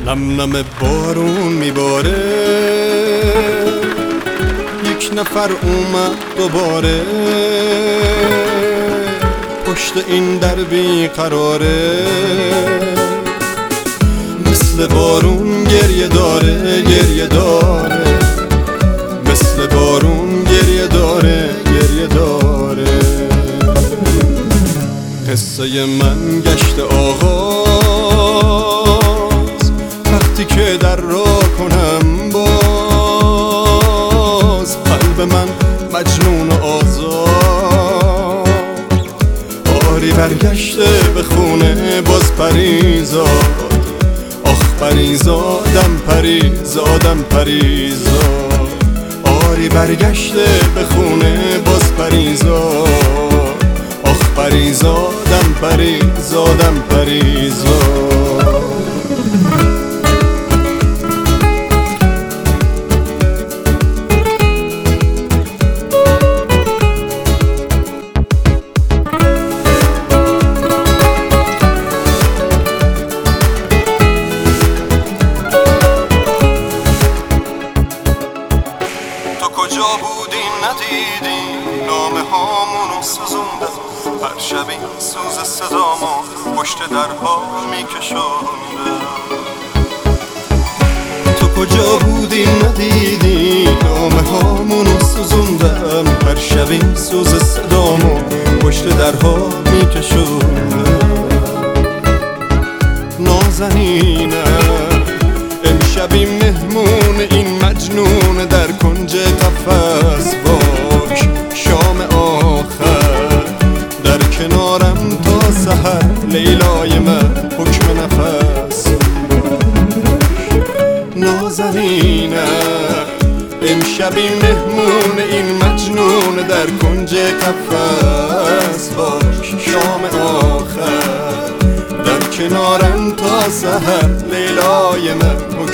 نم نم بارون میباره، یک نفر اومد دوباره، پشت این در بیقراره، مثل بارون گریه داره گریه داره، مثل بارون گریه داره گریه داره. قصه من گشت آغاز، وقتی که در را کنم باز، قلب من مجنون و آزاد، آری برگشته به خونه باز پریزاد، آخ پریزادم پریزادم پریزاد، آری برگشته به خونه باز پریزاد، آخ پریزادم پریزادم پریزاد. کجا بودی ندیدی نامه هامونو سوزوندم، هر شب این سوز صدامو پشت درها میکشوندم. تو کجا بودی ندیدی نامه هامونو سوزوندم، هر شب این سوز صدامو پشت درها میکشوندم. نازنینم امشبی مهمون این مجنون در کنج قفس باش، شام آخر در کنارم تا سحر، لیلای من حکم نفس باش. نازنینم امشبی مهمون این مجنون در کنج قفس باش، شام آخر در کنارم تا سحر، لیلای من